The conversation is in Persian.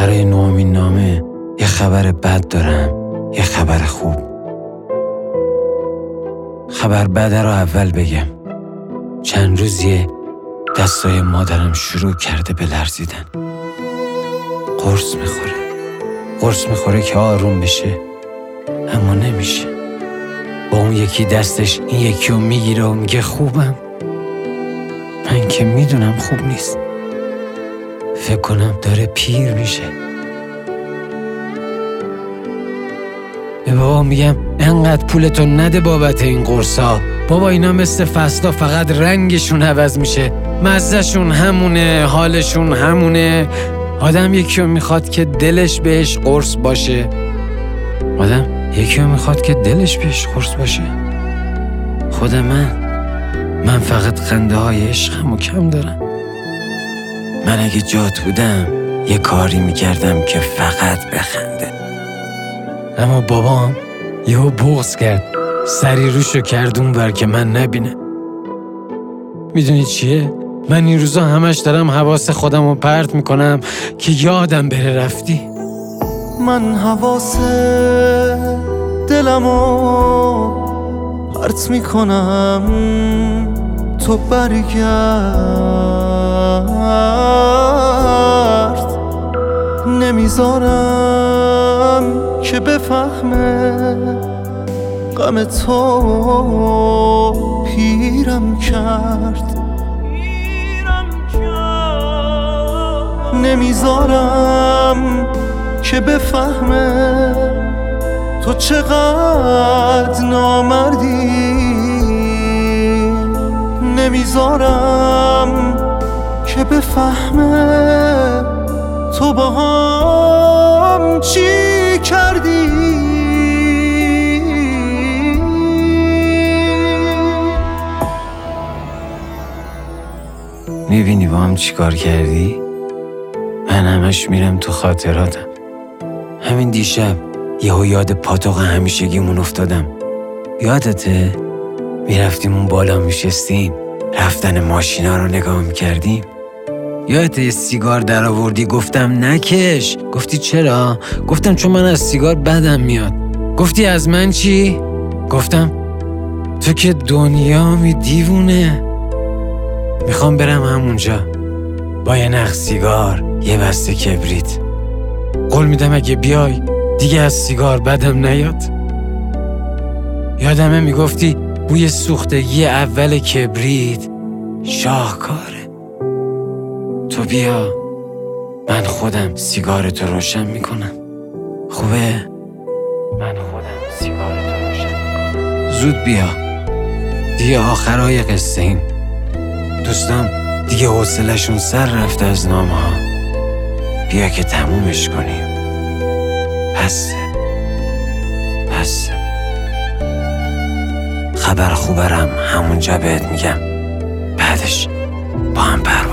برای نومین نامه یه خبر بد دارم، یه خبر خوب. خبر بده رو اول بگم. چند روزیه دستای مادرم شروع کرده به لرزیدن. قرص میخوره که آروم بشه، اما نمیشه. با اون یکی دستش این یکی رو میگیره و میگه خوبم. من که میدونم خوب نیست. فکر کنم داره پیر میشه. به بابا میگم انقدر پولتو نده بابت این قرصا. بابا اینا مثل فصلا فقط رنگشون عوض میشه، مزهشون همونه، حالشون همونه. آدم یکی رو میخواد که دلش بهش قرص باشه. خود من فقط خنده های عشقم و کم دارم. من اگه جات بودم یه کاری میکردم که فقط بخنده. اما بابام یهو بغض کرد، سری روشو کرد اونور که من نبینه. میدونی چیه؟ من این روزا همش دارم حواس خودم رو پرت میکنم که یادم بره رفتی. من حواس دلمو پرت میکنم، تو برگرد. نمیذارم که بفهمه غم تو پیرم کرد. نمیذارم که بفهمه تو چقدر نامردی. نمیذارم که بفهمه تو با هم چی کردی. میبینی با هم چی کار کردی؟ من همش میرم تو خاطراتم. همین دیشب یهو یاد پاتوق همیشگیمون افتادم. یادته؟ میرفتیم اون بالا میشستیم، رفتن ماشینا رو نگاه میکردیم. یادته یه سیگار در آوردی، گفتم نکش. گفتی چرا؟ گفتم چون من از سیگار بدم میاد. گفتی از من چی؟ گفتم تو که دنیامی دیوونه. میخوام برم همونجا با یه نخ سیگار، یه بسته کبریت. قول میدم اگه بیای دیگه از سیگار بدم نیاد. یادمه میگفتی بوی سوختگی اول کبریت شاهکاره. تو بیا، من خودم سیگارتو روشن میکنم. خوبه؟ من خودم سیگارتو روشن میکنم. زود بیا، دیگه آخرای قصه ایم. دوستام دیگه حوصله‌شون سر رفته از نامه ها. بیا که تمومش کنیم. پس خبر خوبرم همونجا بهت میگم. بعدش با هم